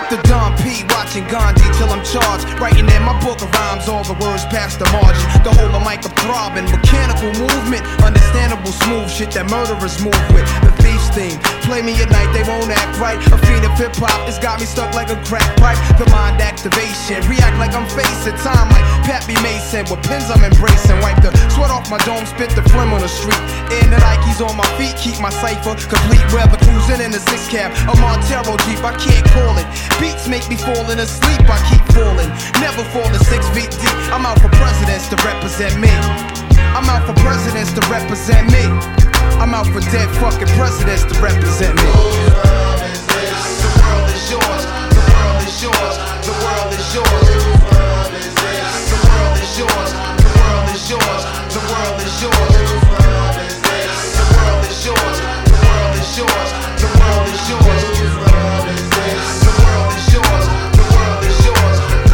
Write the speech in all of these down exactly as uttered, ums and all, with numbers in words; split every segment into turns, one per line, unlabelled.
The Don P, watching Gandhi till I'm charged. Writing in my book of rhymes, all the words past the margin. The whole of mic of throbbing, mechanical movement, understandable smooth shit that murderers move with. The thief's theme, play me at night, they won't act right. A fiend of hip hop, it's got me stuck like a crack pipe. The mind activation, react like I'm facing time like Pappy Mason. With pins I'm embracing, wipe the sweat off my dome, spit the phlegm on the street. In the Nikes on my feet, keep my cipher complete. Weather cruising in the six cab, a Montero Jeep, I can't call it. Beats make me falling asleep, I keep falling. Never falling six feet deep. I'm out for presidents to represent me. I'm out for presidents to represent me. I'm out for dead fucking presidents to represent me.
Whose world is this? The world is yours. The world is yours. The world is yours. Whose world is this? The world is yours. The world is yours. The world is yours. Whose world is this? The world is yours. The world is yours. The world is yours. Whose world is this? The world is yours. The world is yours.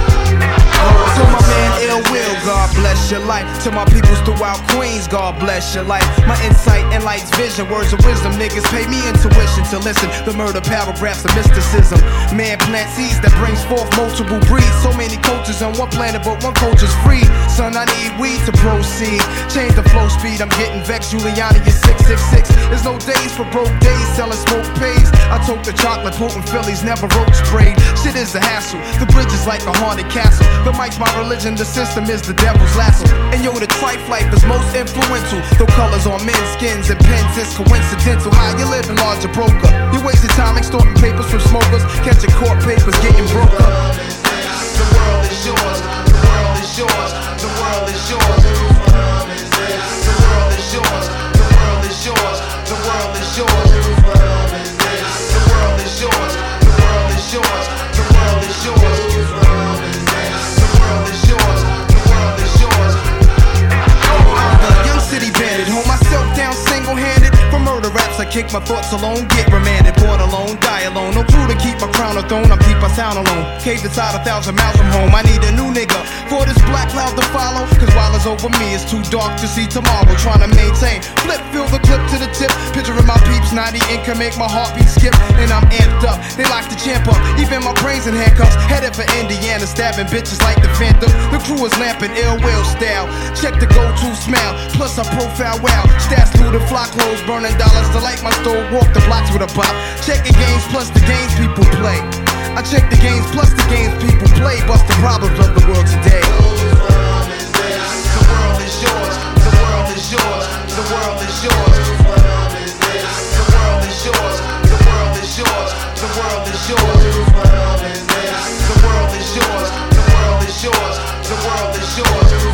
To my man Ill Will, God bless your life. To my peoples throughout Queens, God bless your life. My insight enlightens vision, words of wisdom. Niggas pay me intuition to listen. The murder paragraphs of mysticism. Man plant seeds that brings forth multiple breeds. So many cultures on one planet, but one culture's free. Son, I need weed to proceed. Change the flow speed, I'm getting vexed. Giuliani is six six six. There's no days for broke days, selling smoke pays. I took the chocolate, potent Phillies, never roach sprayed. Shit is a hassle, the bridge is like a haunted castle. The mic's my religion, the system is the devil's lasso. And yo, the trife life is most influential. Though colors on men's skins and pens is coincidental. How you living, larger broker? You wasting time extorting papers from smokers, catching court papers, getting broke up.
The world is yours. The world is yours. The world is yours. Whose world is this? The world is yours. The world is yours. The world is yours. Whose world is this? The world is yours. The world is yours. The world is yours. Whose world is this? The world is yours. The world is yours.
The young city bandit, hold myself down single-handed. For murder raps, I kick my thoughts alone, get remanded, born alone, die alone. No crew to keep my crown or throne, I keep my sound alone. Caved inside a thousand miles from home, I need a new nigga for this black cloud to follow. Cause while it's over me, it's too dark to see tomorrow. Trying to maintain, flip, fill the clip to the tip. Picturing my peeps, ninety income, make my heartbeat skip. And I'm amped up, they like to champ up. Even my brains in handcuffs, headed for Indiana, stabbing bitches like the Phantom. The crew is lamping, Ill Will style. Check the go-to smile, plus a profile wow. Stats looted, fly clothes, burning dollars to light my stove. Walk the blocks with a bop. Checking games plus the games people play. I check the games plus the games people play. Bust the problems of the world today.
Whose world is this? The world is yours. The world is yours. The world is yours. Whose world is this? The world is yours. The world is yours. The world is yours. Whose world is this? The world is yours. The world is yours. The world is yours.